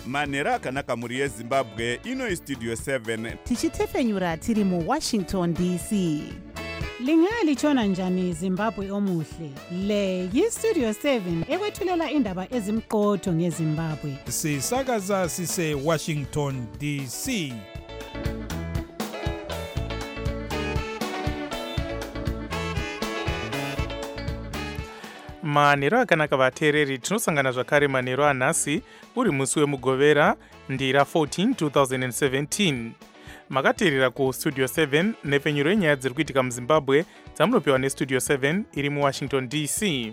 manhero akanaka mhuri yezimbabwe. Ino istudio 7 tichitefenyura tiri muWashington DC. Lingalitshona njani Zimbabwe omuhle? Le yiStudio 7 ekwethulela indaba ezimqotho ngeZimbabwe. Sisakaza sise Washington DC. Manhero akanaka vateereri, tinosangana zvakare manhero anhasi uri musi wemugovera ndira 14 2017. Makateerera kustudio 7 nepfenyuro yenyaya dziri kuitika muzimbabwe dzamunopiwa nestudio 7 iri muwashington DC.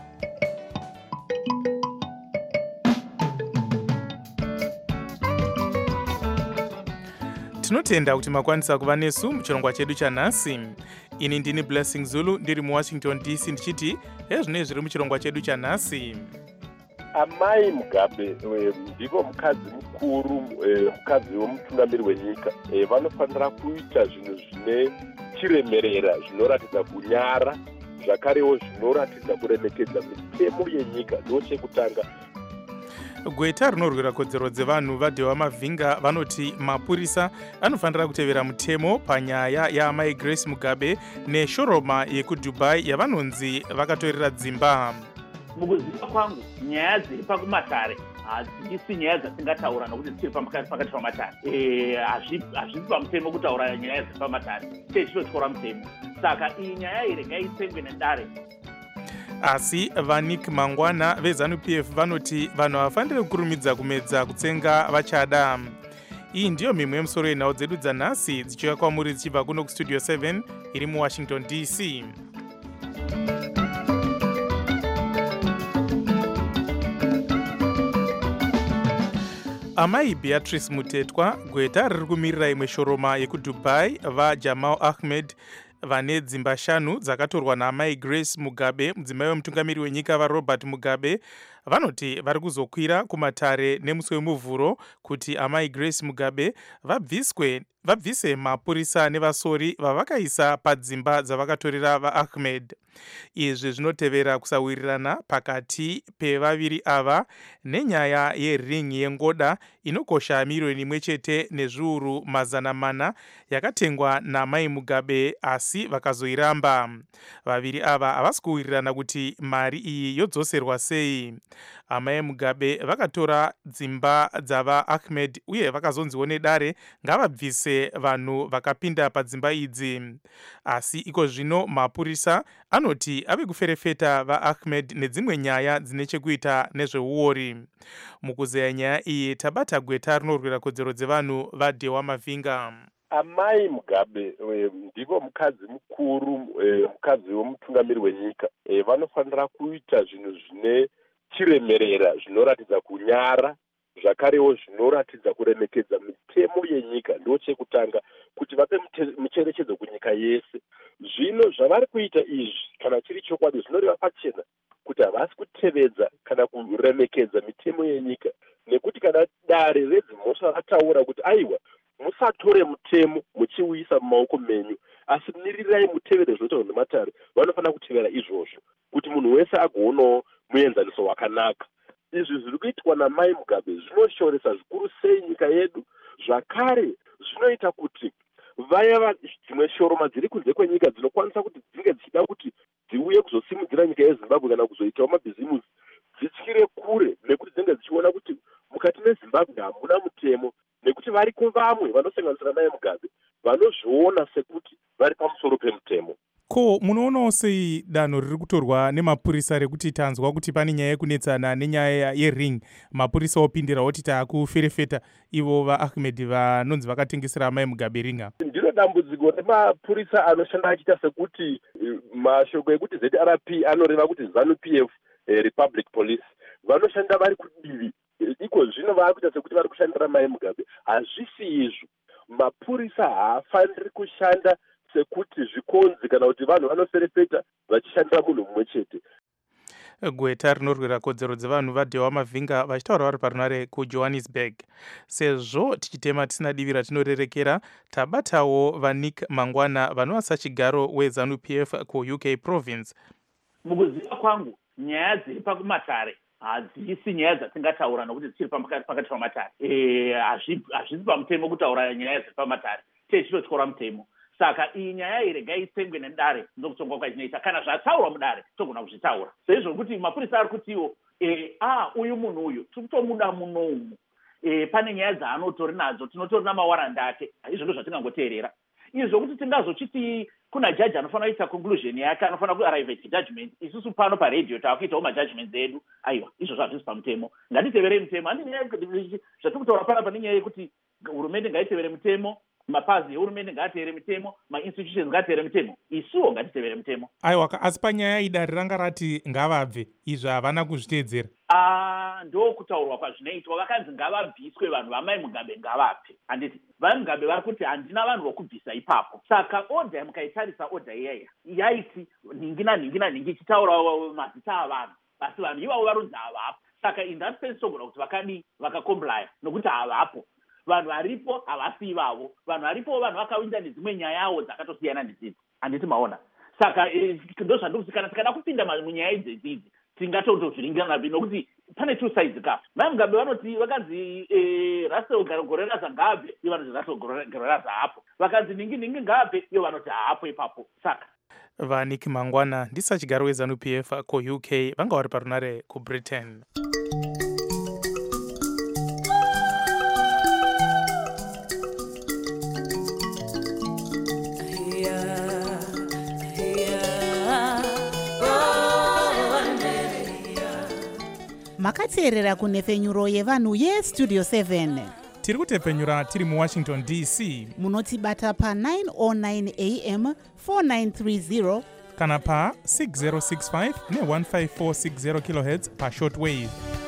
Tinotenda kuti makwanisa kuva nesu muchirongwa chedu chanhasi. Ini ndini Blessing Zulu ndiri muwashington DC ndichiti hezvinei zviri muchirongwa chedu chanhasi. Amai Mugabe ndivo mukadzi mukuru, mukadzi womutungamiri wenyika. Vanofanira kuita zvinhu zvine chiremerera, zvinoratidza kunyara, zvakarewo zvinoratidza kuremekedza mitemo yenyika. Ndo chekutanga. Gweta rinorwira kodzero dzevanhu vaDhewa Mavhinga vanoti mapurisa anofanira kutevera mutemo panyaya yaamai Grace Mugabe neshoroma yekuDubai yavanonzi vakatorera dzimba. Mukuziva kwangu nyaya dziri pakumatare hadzisi nyaya dzasingataura nokuti dziri pakati pamatare. Hazvisi pamutemo kutaura nyaya dziri pamatare, tichinotyora mutemo. Saka iyi nyaya iri ngaitsengwe nedare. Asi vaNick Mangwana veZANU-PF vanoti vanhu havafaniri kukurumidza kumedza kutsenga vachada. Iyi ndiyo mimwe yemusoro yenhau dzedu dzanhasi dzichiuya kwamuri dzichibva kuno kustudio 7 iri muWashington DC. Amai Beatrice Mutetwa, gweta riri kumirira imwe shoroma yekuDubai vaJamal Ahmed vane dzimba 5 dzakatorwa naamai Grace Mugabe, mudzimai wemutungamiri wenyika vaRobert Mugabe, vanoti vari kuzokwira kumatare nemusi wemuvhuro kuti amai Grace Mugabe vabvise mapurisa nevasori vavakaisa padzimba dzavakatorera vaAhmed. Izvi zvinotevera kusawirirana pakati pevaviri ava nenyaya yering yengoda inokosha miriyoni 1 nezviuru 400 yakatengwa naamai Mugabe, asi vakazoiramba. Vaviri ava havasi kuwirirana kuti mari iyi yodzoserwa sei. Amai Mugabe vakatora dzimba dzavaAhmed uye vakazonziwo nedare ngavabvise vanhu vakapinda padzimba idzi. Asi iko zvino mapurisa anoti ave kuferefeta vaAhmed nedzimwe nyaya dzine chekuita nezveuori. Mukuzeya nyaya iyi tabata gweta rinorwira kodzero dzevanhu vaDhewa Mavhinga. Amai Mugabe ndivo mukadzi mukuru, mukadzi womutungamiri wenyika. Vanofanira kuita zvinhu zvine chiremerera, zvinoratidza kunyara, zvakarewo zvinoratidza kuremekedza mitemo yenyika. Ndo chekutanga kuti vape mucherechedzo kunyika yese. Zvino zvavari kuita izvi kana chiri chokwadi zvinoreva pachena kuti havasi kutevedza kana kuremekedza mitemo yenyika, nekuti kana dare redzimhosva rataura kuti aiwa musatore mutemo muchiuisa mumaoko menyu, asi miririrai mutevere zvinotaurwa nematare. Vanofanira kutevera izvozvo kuti munhu wese agoonawo muenzaniso wakanaka. Izvi zviri kuitwa naamai Mugabe zvinoshoresa zvikuru sei nyika yedu, zvakare zvinoita kuti vaya dzimwe shoroma dziri kunze kwenyika dzinokwanisa kuti dzinge dzichida kuti dziuye kuzosimudzira nyika yeZimbabwe kana kuzoitawo mabhizimusi dzityire kure, nekuti dzinenge dzichiona kuti mukati meZimbabwe hamuna mutemo, nekuti vari kuvamwe vanosanganisira naye Mugabe vanozviona sekuti vari pamusoro pemutemo. Ko munoonawo sei danho riri kutorwa nemapurisa rekuti tanzwa kuti pane nyaya yekunetsana nenyaya yering, mapurisa opindira oti taakuferefeta ivo vaAhmed vanonzi vakatengesera amai Mugabe ringa? Ndiro dambudziko remapurisa anoshanda achiita sekuti mashoko ekuti ZRP anoreva kuti ZANU-PF Republic Police vanoshanda vari kudivi. Iko zvino vakuita sekuti vari kushandira amai Mugabe. Hazvisi izvo. Mapurisa haafaniri kushanda sekuti zvikonzi kana kuti vanhu vanoferefeta vachishandira munhu mumwe chete. Gweta rinorwira kodzero dzevanhu vaDhewa Mavhinga vachitaura vari parunare kuJohannesburg. Sezvo tichitema tisina divi ratinorerekera, tabatawo vaNick Mangwana vanova sachigaro weZANU-PF kuUK province. Mukuziva kwangu nyaya dziri pakumatare hadzisi nyaya dzasingataura nokuti dzichiri pakati pamatare. Hazvisi pamutemo kutaura nyaya dziri pamatare, tichityora mutemo. Saka iyi nyaya iyi regai itsengwe nedare ndokutongwa kwazvinoita. Kana zvataurwa mudare togona kuzvitaura. Saizvo kuti mapurisa ari kutiwo uyu munhu uyu tiri kutomuda munomu. Pane nyaya dzaanotori nadzo, tinotori namawaranda ake. Izvozvo zvatingangoteerera. Izvo kuti tingazochiti kuna jaji anofanira kuita conclusion yake, anofanira kuarrive at judgment. Isusu pano paredhiyo taakuitawo majudgments edu. Aiwa, izvozvo hazvisi pamutemo. Ngatiteverei mutemo. Handine zvatiri kutaura panapa nenyaya yekuti hurumende ngaitevere mutemo, mapazi ehurumende ngaatevere mutemo, mainstitutions ngaatevere mutemo. Isuwo ngatitevere mutemo. Aiwa, asi panyaya idare ranga rati ngavabve, izvi havana kuzviteedzera. Ndokutaurwa kwazvinoitwa. Vakanzi ngavabviswe vanhu vamai Mugabe ngavabve. Handiti vai Mugabe vari kuti handina vanhu vokubvisa ipapo. Saka odha mukaitarisa odha iyaya yaiti ningi ichitaura mazita avanhu, asi vanhu ivavo varonzi havapo. Saka in that sense togona kuti vakadii vakakomplaya nokuti havapo. Vanhu varipo havasi ivavo. Vanhu varipo vanhu vakawinda nedzimwe nyayawo dzakatosiyana nedzidzi. Handiti maona. Saka ndozvandikuti kana tikada kupinda munyaya idzidzi tingatozviringira napi nokuti pane two sides ka. Mai Mugabe vanoti vakanzi Russell Goreraza ngabve, ivo vanoti Russell Goreraza hapo. Vakanzi ningi ngabve, ivo vanoti hapo ipapo. Saka vaNick Mangwana ndisachigaro weZanu-PF kuUK vanga vari parunare kuBritain. Makateerera kunhefenyuro yevanhu yestudio 7. Tiri kutefenyura tiri muWashington DC. Munotibata pa909 AM 4930 kana pa 6065 ne15460 kHz pa shortwave.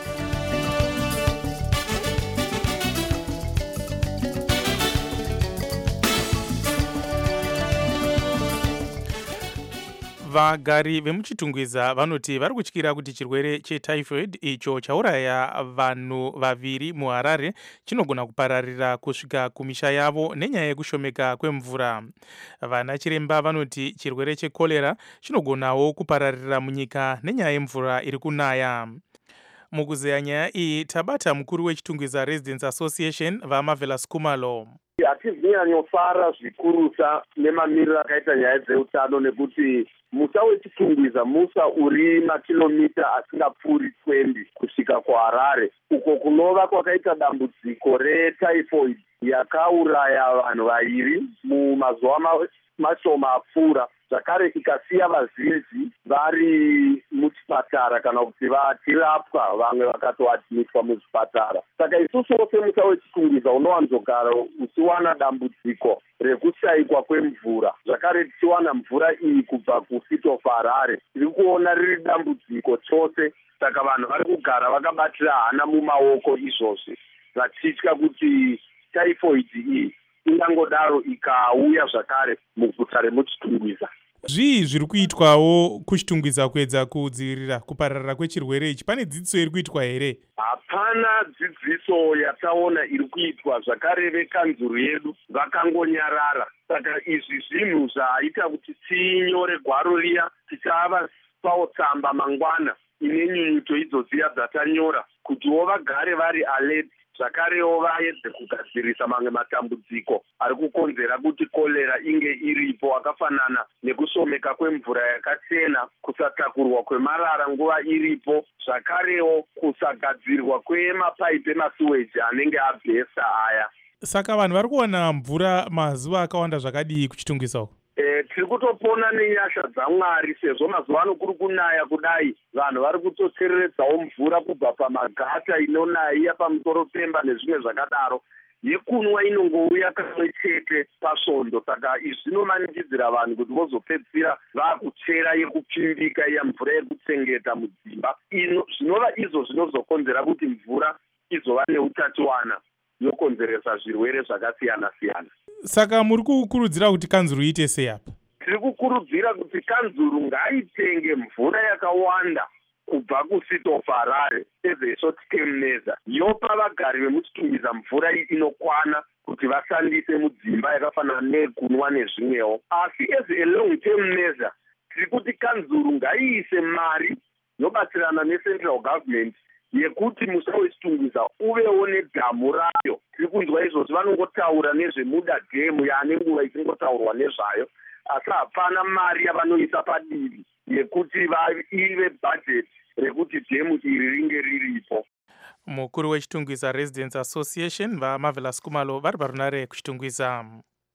Vagari vemuchitungwiza vanoti vari kutyira kuti chirwere chetyphoid icho chauraya vanhu vaviri muHarare chinogona kupararira kusvika kumisha yavo nenyaya yekushomeka kwemvura. Vana chiremba vanoti chirwere chekorera chinogonawo kupararira munyika nenyaya yemvura iri kunaya. Mukuzeya nyaya iyi tabata mukuru wechitungwiza Residents Association vaMarvelous Kumalo. Hatizinyanyofara zvikurusa nemamiriro akaita nyaya dzeutano nekuti musa wechitungwiza musa uri makilomita asingapfuuri 20 kusvika kuHarare, uko kunova kwakaita dambudziko retyphoid yakauraya vanhu vaviri mumazuva mashoma apfuura, zvakare ikasiya vazhinji vari muchipatara kana kuti vachirapwa, vamwe vakatoadmitwa muzvipatara. Saka isusu wose musa wechitungwiza unowanzogara uchiwana dambudziko rekushayikwa kwemvura, zvakare tichiwana mvura iyi kubva kuSity of Harare. Tiri kuona riri dambudziko chose, saka vanhu vari kugara vakabatira hana mumaoko izvozvi, vachitya kuti typhoid iyi ingangodaro ikauya zvakare muguta remuchitungwiza. Zvii zviri kuitwawo kuchitungwiza kuedza kudzivirira kupararira kwechirwere ichi? Pane dzidziso iri kuitwa here? Hapana dzidziso yataona iri kuitwa, zvakare vekanzuru yedu vakangonyarara. Saka izvi zvinhu zvaita kuti tinyore gwaro riya tichavapawo tsamba mangwana ine nyunyuto idzodziya dzatanyora kutiwo vagare vari alert, zvakarewo vaedze kugadzirisa mamwe matambudziko ari kukonzera kuti korera inge iripo, akafanana nekushomeka kwemvura yakachena, kusatakurwa kwemarara nguva iripo, zvakarewo kusagadzirwa kwemapaipi emasiweji anenge abhesa aya. Saka vanhu vari kuwana mvura mazuva akawanda zvakadii kuchitungwisawo? Tiri kutopona nenyasha dzaMwari, sezvo mazuva ano kuri kunaya kudai, vanhu vari kutotsereredzawo mvura kubva pamagata inonaya iya pamusoro pemba nezvimwe zvakadaro. Yekunwa inongouya kamwe chete pasvondo, saka izvi zvinomanikidzira vanhu kuti vozopedzisira vakuchera yekupfimbika iya mvura yekutsengeta mudzimba. Zvinova izvo zvinozokonzera kuti mvura izova neutachiwana, yokonzeresa zvirwere zvakasiyana-siyana. Saka muri kukurudzira kuti kanzuru iite sei apa? Tiri kukurudzira kuti kanzuru ngaitenge mvura yakawanda kubva kuSity of Harare as a short term measure, yopa vagari vemuchitungwiza mvura inokwana kuti vashandise mudzimba yakafanana nekunwa nezvimwewo. Asi as a long term measure, tiri kuti kanzuru ngaiise mari yobatsirana necentral government yekuti musa wechitungwiza uvewo nedhamu rayo. Tiri kunzwa izvozvo vanongotaura nezvemuda dhemu yaane nguva ichingotaurwa nezvayo, asi hapana mari yavanoisa padivi yekuti ive bhajeti rekuti dhemu iri ringe riripo. Mukuru wechitungwiza Residents Association vaMarvelous Kumalo vari parunare kuchitungwiza.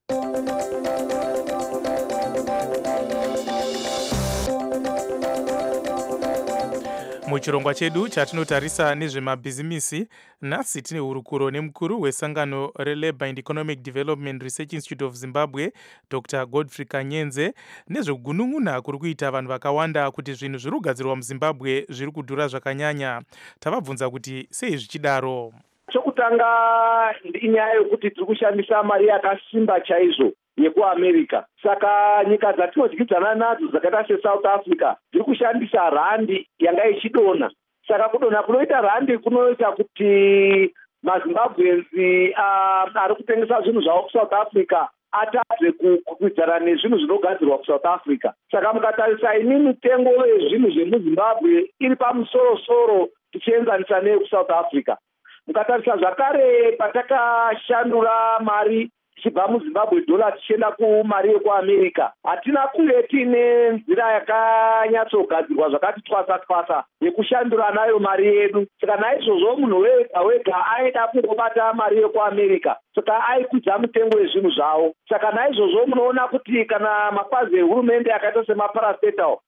Muchirongwa chedu chatinotarisa nezvemabhizimisi, nhasi tine hurukuro nemukuru wesangano reLabour and Economic Development Research Institute of Zimbabwe, Dr. Godfrey Kanyenze, nezvekunun'una kuri kuita vanhu vakawanda kuti zvinhu zviri kugadzirwa muZimbabwe zviri kudhura zvakanyanya. Tavabvunza kuti sei zvichidaro. Chokutanga inyaya yokuti tiri kushandisa mari yakasimba chaizvo yekuAmerica. Saka nyika dzatinodyidzana nadzo dzakaita seSouth Africa dziri kushandisa randi yanga ichidonha. Saka kudonha kunoita randi kunoita kuti maZimbabwenzi ari kutengesa zvinhu zvavo kuSouth Africa atadze kukwidzana nezvinhu zvinogadzirwa kuSouth Africa. Saka mukatarisa ini mitengo yezvinhu zvemuZimbabwe iri pamusoro-soro tichienzanisa neyekuSouth Africa. Mukatarisa zvakare patakashandura mari tichibva muZimbabwe dollar tichienda kumari yekuAmerica, hatina kunge tiine nzira yakanyatsogadzirwa zvakati twasa yekushandura nayo mari yedu. Saka naizvozvo munhu wega aida kungobata mari yekuAmerica, saka aikwidza mitengo yezvinhu zvavo. Saka naizvozvo munoona kuti kana mapazi ehurumende akaita semaparastatal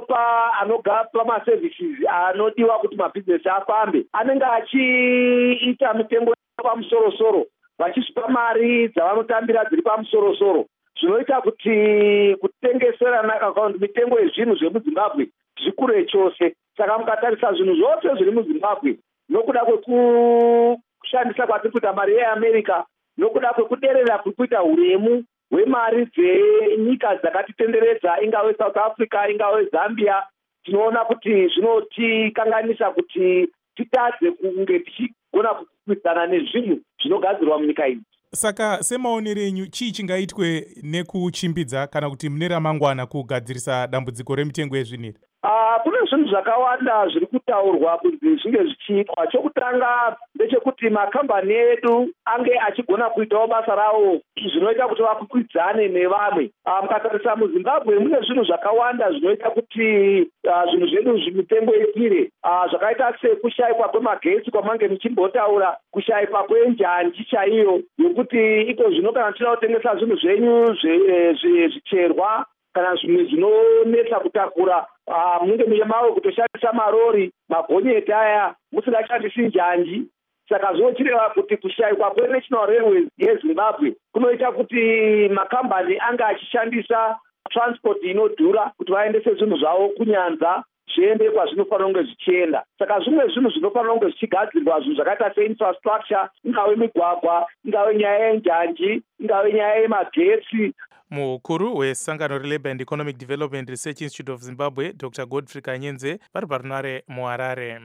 anogapa maservices anodiwa kuti mabhizinesi afambe, anenge achiita mitengo pamusoro-soro, vachisvipa mari dzavanotambira dziri pamusoro-soro, zvinoita kuti kutengeserana akaunti mitengo yezvinhu zvemuZimbabwe zvikure chose. Saka mukatarisa zvinhu zvose zviri muZimbabwe, nokuda kwekushandisa kwatiri kuita mari yeAmerica, nokuda kwekuderera kuri kuita huremu hwemari dzenyika dzakatitenderedza, ingave South Africa, ingave Zambia, tinoona kuti zvinotikanganisa kuti titadze kunge tichigona kukwidzana nezvinhu zvinogadzirwa munyika idzi. Saka semaonero enyu chii chingaitwe nekuchimbidza kana kuti mune ramangwana kugadzirisa dambudziko remitengo yezvinhu? Kune zvinhu zvakawanda zviri kutaurwa kuti zvinge zvichiitwa. Chokutanga ndechekuti makambani edu ange achigona kuitawo basa rawo zvinoita kuti vakwikwidzane nevamwe. Mukatarisa muZimbabwe mune zvinhu zvakawanda zvinoita kuti zvinhu zvedu mitengo ikwire, zvakaita sekushayikwa kwemagetsi kwamange muchimbotaura, kushayikwa kwenjanji chaiyo yokuti iko zvino kana tichida kutengesa zvinhu zvenyu zvicherwa kana zvimwe zvinonetsa kutakura, munge muye mavo kutoshandisa marori, magonyeti aya musingashandisi njanji. Saka zvinochireva kuti kushayikwa kweNational Railways yeZimbabwe kunoita kuti makambani anga achishandisa transport inodhura kuti vaendese zvinhu zvavo kunyanza zviende kwazvinofanira kunge zvichienda. Saka zvimwe zvinhu zvinofanira kunge zvichigadzirwa, zvinhu zvakaita seinfrastructure, ingave migwagwa, ingave nyaya yenjanji, ingave nyaya yemagetsi. Mukuru wesangano reLabour and Economic Development Research Institute of Zimbabwe, Dr. Godfrey Kanyenze, vari parunare muHarare.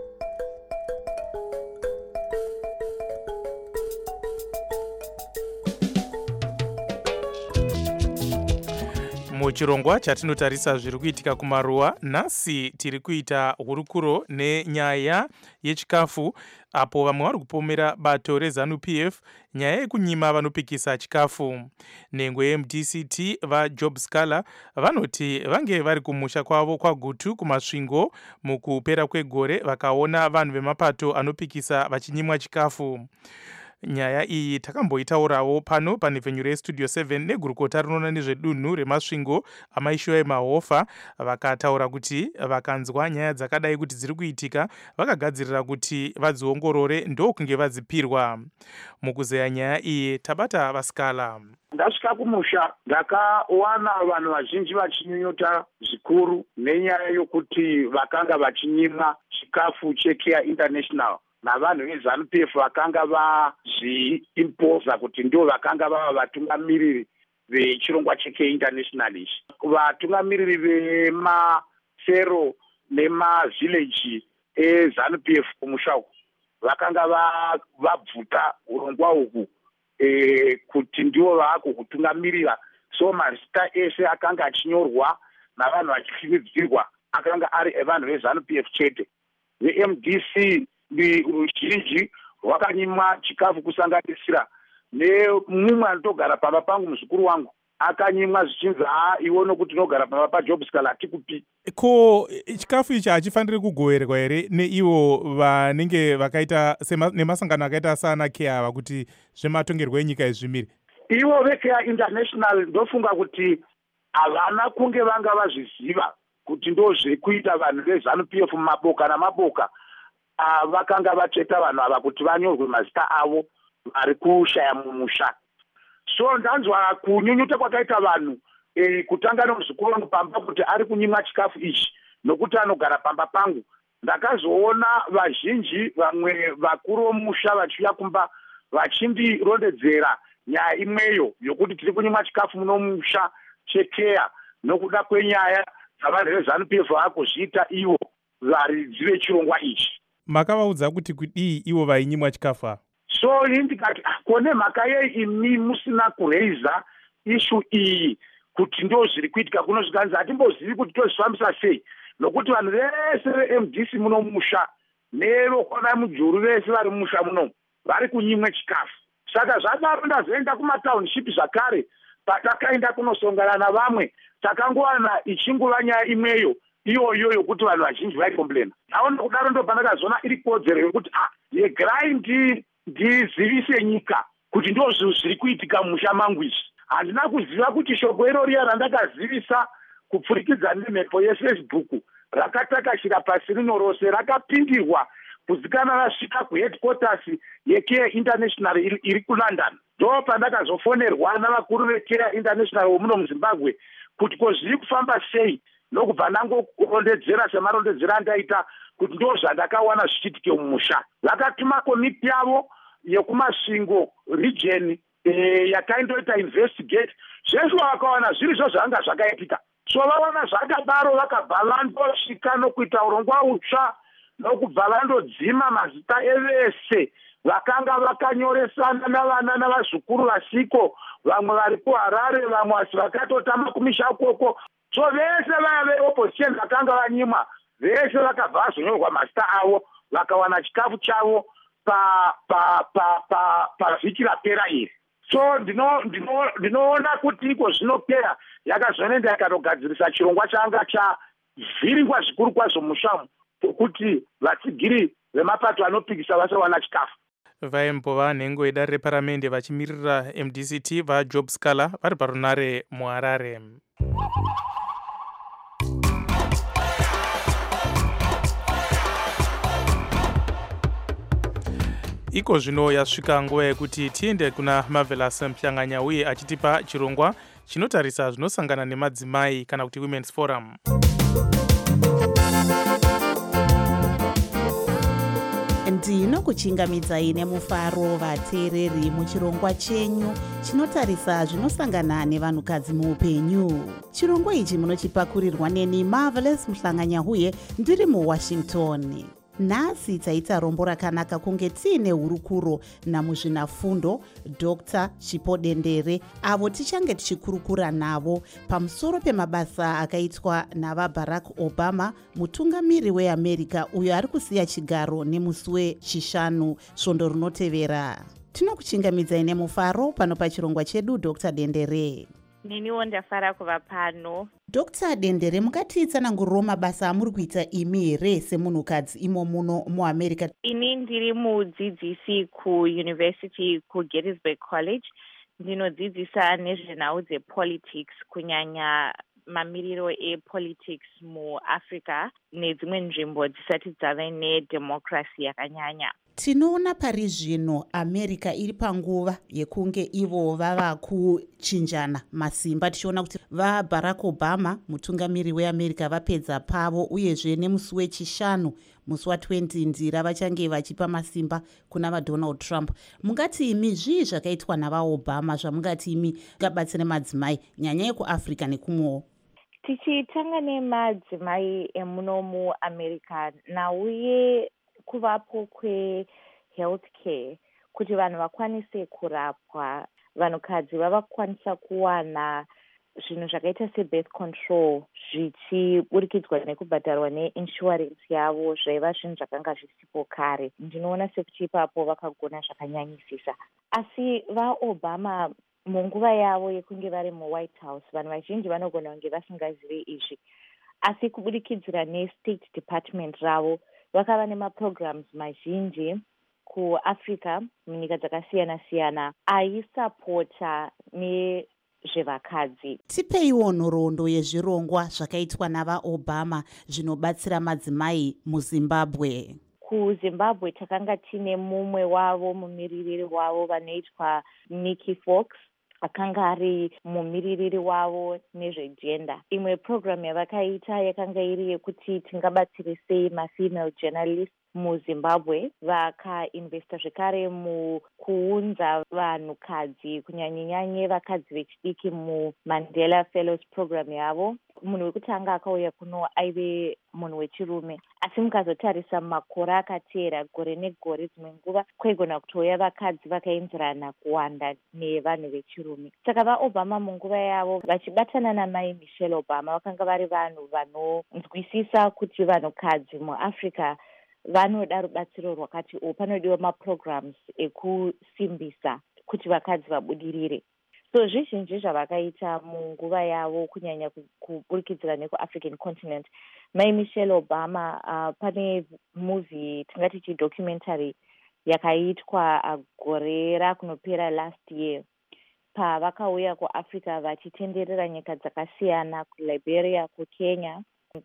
Muchirongwa chatinotarisa zviri kuitika kumaruwa, nhasi tiri kuita hurukuro nenyaya yechikafu, apo vamwe vari kupomera bato reZANU-PF nyaya yekunyima vanopikisa chikafu. Nhengo yeMDCT vaJob Scala vanoti vange vari kumusha kwavo kwaGutu kumasvingo mukupera kwegore vakaona vanhu vemapato anopikisa vachinyimwa chikafu. Nyaya iyi takamboitaurawo pano panhepfenyuro yeStudio 7 negurukota rinoona nezvedunhu remasvingo amaishiwa emahofa, vakataura kuti vakanzwa nyaya dzakadai kuti dziri kuitika vakagadzirira kuti vadziongorore ndokunge vadzipirwa. Mukuzeya nyaya iyi tabata vaScala. Ndasvika kumusha ndakawana vanhu vazhinji vachinyunyuta zvikuru nenyaya yokuti vakanga vachinyimwa chikafu cheCare International navanhu veZANU-PF vakanga vazviimpoza kuti ndio vakanga vava vatungamiriri vechirongwa cheCare International ichi. Vatungamiriri vemasero nemavhileji eZANU-PF kumusha uku vakanga vabvuta urongwa uku kuti ndivo vaakuhutungamirira. So mazita ese akanga achinyorwa navanhu vachifikidzirwa akanga ari evanhu veZANU-PF chete. VeMDC ruzhinji rwakanyimwa chikafu kusanganisira nemumwe anotogara pamba pangu muzukuru wangu akanyimwa zvichinzi iwo nokuti unogara pamba paJobs Kala hatikupi. Ko chikafu ichi hachifaniri kugoverwa here neivo vanenge vakaita nemasangano akaita sana KEA kuti zvematongerwo enyika ezvimiri? Ivo veKEA International ndofunga kuti havana kunge vanga vazviziva kuti ndo zviri kuita vanhu veZANU-PF mumaboka namaboka vakanga vatsveta vanhu ava kuti vanyorwe mazita avo vari kushaya mumusha. So ndanzwa kunyunyuta kwakaita vanhu kutanga nomuzukuru wangu pamba kuti ari kunyimwa chikafu ichi nokuti anogara pamba pangu. Ndakazoona vazhinji vamwe vakuru vomusha vachiuya kumba vachindirondedzera nyaya imweyo yokuti tiri kunyimwa chikafu munomusha cheKEA nokuda kwenyaya dzavanhu veZANU-PF vakuzviita ivo varidzi vechirongwa ichi. Makavaudza kuti kudii ivo vainyimwa chikafu? So ndikati kone mhaka yei imi musina kureiza ishu iyi kuti ndo zviri kuitika kunozvikanzi hatimbozivi kuti tozvifambisa sei nokuti vanhu vese veMDC munomusha nevokwana mujuru vese vari mumusha muno vari kunyimwe chikafu. Saka zvadaro ndazoenda kumataunship zvakare patakaenda kunosongana navamwe takangowana ichingova nyaya imweyo iyoyo yokuti vanhu vazhinji vaikomplena. Naona kudaro ndo pandakazoona iri kodzero yokuti yegai ndizivise nyika kuti ndo zviri kuitika mumusha mangu izvi. Handina kuziva kuti shoko iro riya randakazivisa kupfurikidza nemhepo yeFacebook rakatakashira pasi rino rose rakapindirwa kuzikana rasvika kuheadquarters yeKEA International iri kuLondon. Ndo pandakazofonerwa navakuru veKEA International vomuno muZimbabwe kuti ko zviri kufamba sei nokubva ndangokurondedzera semarondedzera andaita kuti ndo zvandakawana zvichiitike mumusha. Vakatuma komiti yavo yekumasvingo region yakaindoita investigate zveshe vakawana zviri zvo zvanga zvakaitika. So vaona zvakadaro vakabva vandosvika nokuita urongwa utsva nokubva vandodzima mazita evese vakanga vakanyoresana navana navazukuru vasiko, vamwe vari kuHarare, vamwe asi vakatotama kumisha ukoko. So vese vaya veopposition vakanga vanyimwa vese vakabva vazonyorwa mazita avo vakawana chikafu chavo pavhiki rapera iri. So ndinoona kuti iko zvino KEA yakazonenda ikatogadzirisa chirongwa changa chavhiringwa zvikuru kwazvo mushamu kuti vatsigiri vemapato anopikisa vasawana chikafu. vaimbova nhengo yedare reparamende vachimirira MDCT vaJobs Kala vari parunare muHarare. Iko zvino yasvika nguva yekuti tiende kuna Marvelous Mhlanganya uye achitipa chirongwa chinotarisa zvinosangana nemadzimai kana kuti Women's Forum. Ndinokuchingamidzai nemufaro vateereri muchirongwa chenyu chinotarisa zvinosangana nevanhukadzi muupenyu. Chirongwa ichi munochipakurirwa neni Marvelous Mhlanganya uye ndiri muWashington. Nhasi taita rombo rakanaka kunge tiine hurukuro namuzvinafundo Dr. Chipo Dendere avo tichange tichikurukura navo pamusoro pemabasa akaitwa navaBarack Obama mutungamiri weAmerica uyo ari kusiya chigaro nemusi wechishanu svondo rinotevera. Tinokuchingamidzai nemufaro pano pachirongwa chedu Dr. Dendere. Neniwo ndafara kuva pano. Dr. Dendere, mukatitsanangurirawo mabasa amuri kuita imi here semunhukadzi imo muno muAmerica? Ini ndiri mudzidzisi kuUniversity kuGettysburg College. Ndinodzidzisa nezvenhau dzepolitics kunyanya mamiriro epolitics muAfrica nedzimwe nzvimbo dzisati dzave nedemocracy yakanyanya. Tinoona pari zvino America iri panguva yekunge ivo vava kuchinjana masimba, tichiona kuti vaBarack Obama mutungamiri weAmerica vapedza pavo uyezve nemusi wechishanu musi wa20 ndira vachange vachipa masimba kuna vaDonald Trump. Mungati imi zvii zvakaitwa navaObama zvamungati imi ngabatsire madzimai nyanya yekuAfrica nekumwewo? Tichitanga nemadzimai emuno muAmerica nauye kuvapo kwehealthcare kuti vanhu vakwanise kurapwa, vanhukadzi vava kukwanisa kuwana zvinhu zvakaita sebirth control zvichiburikidzwa nekubhadharwa neinsurance yavo zvaiva zvinhu zvakanga zvisipo kare. Ndinoona sekuti ipapo vakagona zvakanyanyisisa. Asi vaObama munguva yavo yekunge vari muWhite House, vanhu vazhinji vanogona kunge vasingazivi izvi, asi kubudikidzira neState Department ravo vakava nemaprograms mazhinji kuAfrica, munyika dzakasiyana-siyana, aisapota nezvevakadzi. Tipeiwo nhoroondo yezvirongwa zvakaitwa navaObama zvinobatsira madzimai muZimbabwe. KuZimbabwe takanga tine mumwe wavo mumiririri wavo vanoitwa Nikki Fox, akanga ari mumiririri wavo nezvegender. Imwe program yavakaita yakanga iri yekuti tingabatsire sei mafemale journalists muZimbabwe. Vakainvesta zvekare mukuunza vanhukadzi, kunyanyanyanye vakadzi vechidiki muMandela Fellows program yavo. Munhu wekutanga akauya kuno aive munhu wechirume, asi mukazotarisa makore akateera, gore negore, dzimwe nguva kwaigona kutouya vakadzi vakaenzerana kuwanda nevanhu vechirume. Saka vaObama munguva yavo vachibatana namai Michelle Obama vakanga vari vanhu vanonzwisisa kuti vanhukadzi muAfrica vanoda rubatsiro rwakati panodiwa maprograms ekusimbisa kuti vakadzi vabudirire. So zvizhinji zvavakaita munguva yavo kunyanya kuburikidzira nekuAfrican continent. Mai Michelle Obama pane movie tingati chidocumentary yakaitwa gore rakunopera last year, pavakauya kuAfrica vachitenderera nyika dzakasiyana, kuLiberia, kuKenya,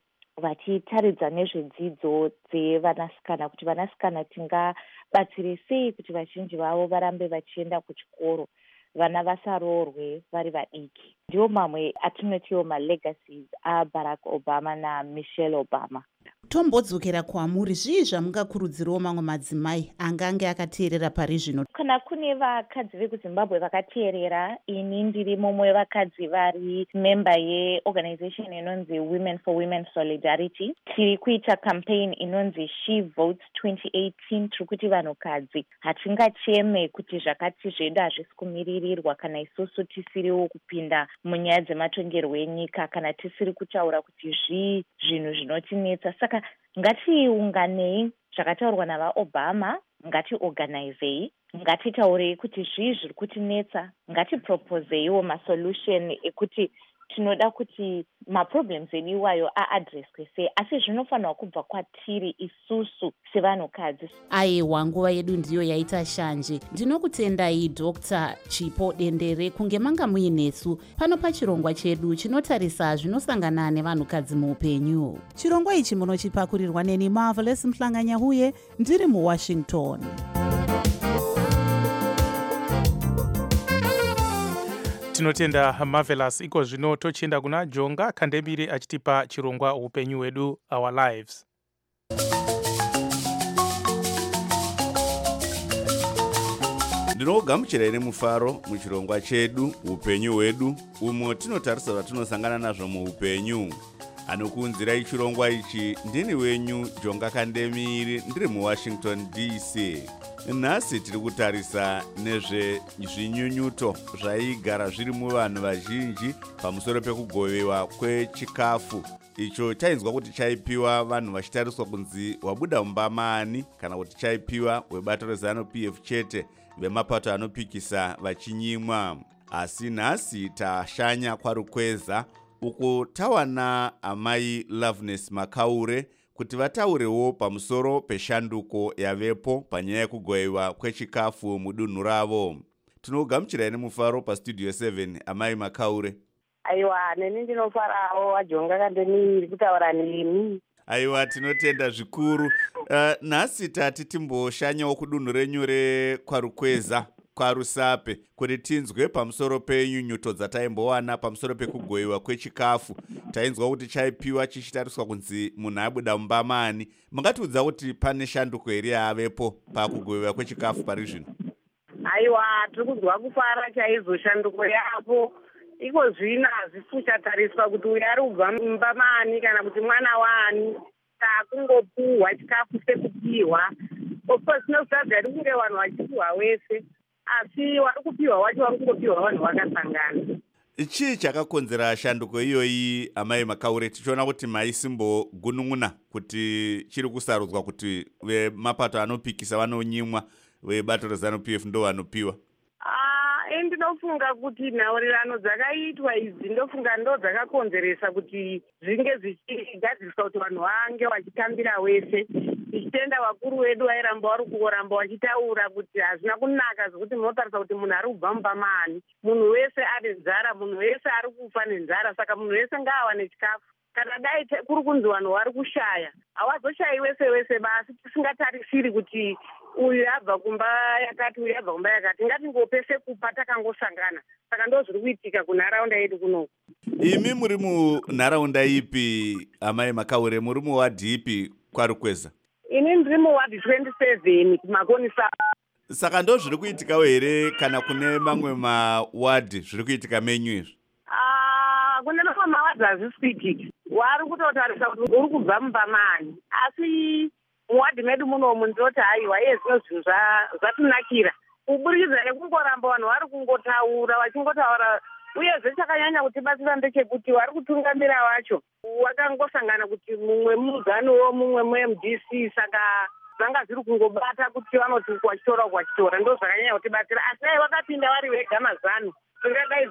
vachitaridza nezvedzidzo dzevanasikana, kuti vanasikana tingabatsire sei kuti vazhinji vavo varambe vachienda kuchikoro, vana vasaroorwe vari vadiki. Ndiwo mamwe atinotiwo malegacies aBarack Obama naMichelle Obama. Tombodzokera kwamuri, zvii zvamungakurudzirawo mamwe madzimai angange akateerera pari zvino? Kana kune vakadzi vekuZimbabwe vakateerera, ini ndiri mumwe wevakadzi vari member yeorganization inonzi Women for Women Solidarity. Tiri kuita campaign inonzi She Votes 2018. Tiri kuti vanhukadzi hatingacheme kuti zvakati zvedu hazvisi kumiririrwa kana isusu tisiriwo kupinda munyaya dzematongerwo enyika, kana tisiri kutaura kuti zvinhu zvinotinetsa. Saka ngatiunganei zvakataurwa navaObama, ngatiorganizei, ngatitaurei kuti zviri kutinetsa, ngatipropozeiwo masolution ekuti tinoda kuti maproblems edu iwayo aadreswe sei, asi zvinofanirwa kubva kwatiri isusu sevanhukadzi. Aiwa, nguva yedu ndiyo yaita shanje. Ndinokutendai Dr. Chipo Dendere kunge manga muinesu pano pachirongwa chedu chinotarisa zvinosangana nevanhukadzi muupenyu. Chirongwa ichi munochipakurirwa neni Marvelous Mhlanganyahuye, ndiri muWashington. Tinotenda Marvelous. Iko zvino tochienda kuna Jonga Kandemire achitipa chirongwa upenyu hwedu, Our Lives. Ndinogamuchirai nemufaro muchirongwa chedu upenyu hwedu, umwe tinotarisa zvatinosangana nazvo muupenyu. Anokuunzirai chirongwa ichi ndini wenyu Jonga Kandemire, ndiri muWashington DC. Nhasi tiri kutarisa nezvezvinyunyuto zvaigara zviri muvanhu vazhinji pamusoro pekugovewa kwechikafu icho chainzwa kuti chaipiwa vanhu vachitariswa kunzi wabuda mumbamani, kana kuti chaipiwa webato reZANU-PF chete, vemapato anopikisa vachinyimwa. Asi nhasi tashanya kwarukweza uko tawana amai Loveness Makaure kuti vataurewo pamusoro peshanduko yavepo panyaya yekugovewa kwechikafu mudunhu ravo. Tinogamuchirai nemufaro pastudio 7 amai Makaure. Aiwa, neni ndinofarawo aJonga Kandemire kutaura nemi. Aiwa, tinotenda zvikuru. Nhasi tati timboshanyawo kudunhu renyu rekwarukweza kwaRusape kuti tinzwe pamusoro penyunyuto dzataimbowana pamusoro pekugovewa kwechikafu. Tainzwa kuti chaipiwa chichitariswa kunzi munhu abuda mumbamani. Mungatiudza kuti pane shanduko here yavepo pakugovewa kwechikafu pari zvino? Aiwa, tiri kuzwa kufara chaizvo shanduko yapo. Iko zvino hazvifuchatariswa kuti uyu ari kubva mumbamani kana kuti mwana wani, kungopuhwa chikafu sekupiwa. Ofcourse zvinozadza ari kunge vanhu vachipiwa wese, asi wari kupiwa wacho wari kungopiwa vanhu vakasangana. chii chakakonzera shanduko iyoyi amai Makaure? Tichiona kuti maisimbogunun'una kuti chiri kusarudzwa kuti vemapato anopikisa vanonyimwa, vebato reZANU-PF ndo vanopiwa. Ndinofunga kuti nhaurirano dzakaitwa idzi ndofunga ndo dzakakonzeresa kuti zvinge zvichigadziriswa kuti vanhu vange vachitambira wese, tichitenda vakuru vedu vairamba vari kuramba vachitaura kuti hazvina kunaka zvokuti munotarisa kuti munhu ari kubva mumba maani, munhu wese ane nzara, munhu wese ari kufa nenzara, saka munhu wese ngaawane chikafu. Kana dai kuri kunzi vanhu vari kushaya, havazoshayi wese wese, basi tisingatarisiri kuti uyu abva kumba yakati, uyu abva kumba yakati, ngatingopese kupa takangosangana. Saka ndo zviri kuitika kunharaunda yedu kuno. Imi muri munharaunda ipi amai Makaure? Muri muwadhi ipi kwaRukweza? Ini ndiri muwadhi 27 kumakonisa. Saka ndo zviri kuitikawo here kana kune mamwe mawadhi zviri kuitika menyu izvi? Kune mamwe mawadhi hazviswitiki. Wari kutotarisa kuti uri kubva mumba maani, asi muwadhi medu munomu ndinoti haiwa iye zvino zvinhu zvatinakira kuburikidza nekungoramba vanhu vari kungotaura vachingotaura, uyezve chakanyanya kutibatsira ndechekuti vari kutungamira vacho vakangosangana kuti mumwe muzanuwo mumwe muMDC, saka zvanga zviri kungobata kuti vanoti kwachitora ndo zvakanyanya kutibatsira. Asi dai vakapinda vari vega mazanu, tingadai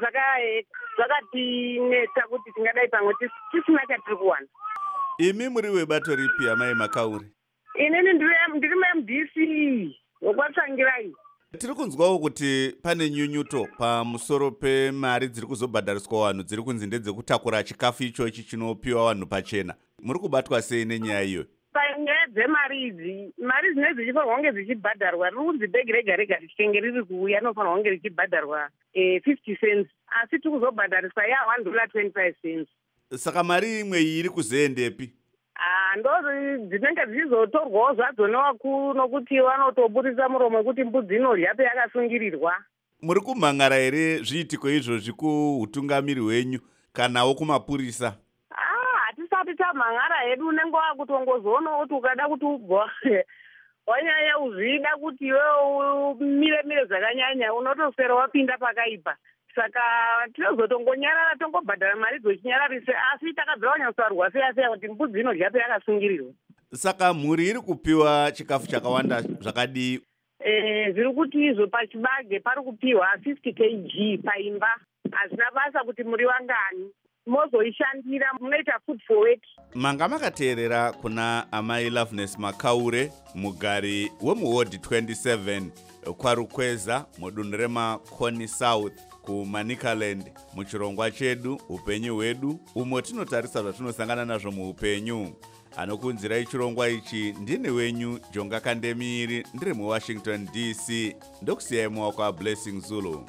zvakatinetsa kuti tingadai pamwe tisina chatiri kuwana. Imi muri webato ripi amai Makaure? Inini ndiri muMDC wokwaTsangirai. Tiri kunzwawo kuti pane nyunyuto pamusoro pemari dziri kuzobhadhariswa vanhu dziri kunzi ndedzekutakura chikafu ichochi chinopiwa vanhu pachena. Muri kubatwa sei nenyaya iyo? Panyaya dzemari idzi, mari dzinenge dzichifanirwa kunge dzichibhadharwa, riri kunzi bhegi rega rega richitenge riri kuuya rinofanirwa kunge richibhadharwa 50 cents, asi tiri kuzobhadhariswa $1.25 cents. Saka mari imwe iyi iri kuzoendepi? Ndo dzinenge dzichizotorwawo zvadzo nevakuru, nokuti vanotoburisa muromo wekuti mbudzi inorya payakasungirirwa. Muri kumhangara here zviitiko izvozvi kuutungamiri hwenyu kanawo kumapurisa? Hatisati tamhangara hedu, unenge wakutongozoona kuti ukada kuti ubva wanyanya uzvida kuti iwe umire zvakanyanya unotoswera wapinda pakaipa. Saka tinozotongonyarara tongobhadhara mari dzochinyararise, asi takabvira wanyatsarwa seya kuti mbudzi inorya payakasungirirwa. Saka mhuri iri kupiwa chikafu chakawanda zvakadii? Zviri kuti izvo pachibage pari kupiwa 50 kg paimba. Hazvina basa kuti muri vangani mozoishandira, munoita food for weight. Manga makateerera kuna amai Loveness Makaure, mugari wemuward 27 kwaRukweza mudunhu reMakoni South kuManicaland, muchirongwa chedu upenyu hwedu, umo tinotarisa zvatinosangana nazvo muupenyu. Anokunzirai chirongwa ichi ndini wenyu Jonga Kandemiri, ndiri muWashington DC. Ndokusiyai muwako waBlessing Zulu.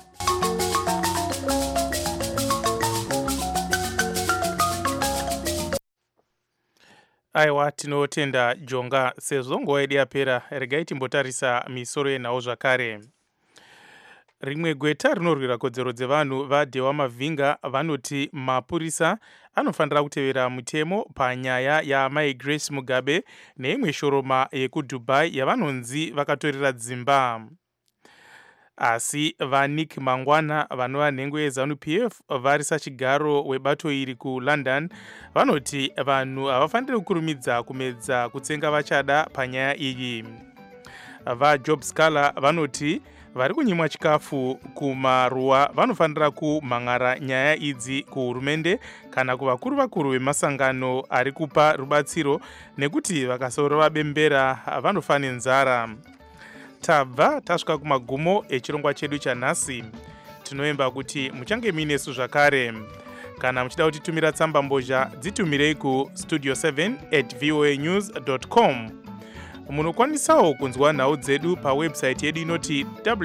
Aiwa, tinotenda Jonga. Sezvo nguva yedu yapera, regai timbotarisa misoro yenhau zvakare. Rimwe gweta rinorwira kodzero dzevanhu vaDhewa Mavhinga vanoti mapurisa anofanira kutevera mutemo panyaya yaamai Grace Mugabe neimwe shoroma yekuDubai yavanonzi vakatorera dzimba. Asi vaNick Mangwana vanova nhengo yeZANU-PF vari sachigaro webato iri kuLondon vanoti vanhu havafaniri kukurumidza kumedza kutsenga vachada panyaya iyi. VaJob Scala vanoti vari kunyimwa chikafu kumaruwa vanofanira kumhangara nyaya idzi kuhurumende kana kuvakuru vemasangano ari kupa rubatsiro, nekuti vakasaurova bembera vanofa nenzara. Tabva tasvika kumagumo echirongwa chedu chanhasi. Tinoemba kuti muchange muinesu zvakare. Kana muchida kutitumira tsamba mbozha, dzitumirei ku studio7@voanews.com. Munokwanisawo kunzwa nhau dzedu pawebsite yedu inoti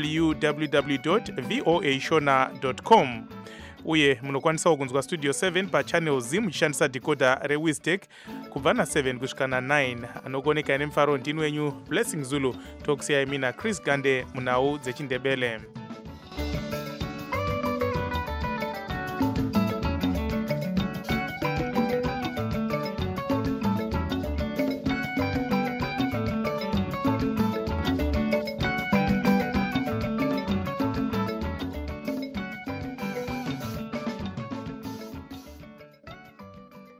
www.voashona.com. Uye munokwanisawo kunzwa Studio 7 pachannel Z muchishandisa decoder reWiztech kubva na7 kusvika na9. Anokoneka nemufaro ndini wenyu Blessing Zulu, tokusiyai mina Chris Gande munhau dzechiNdebele.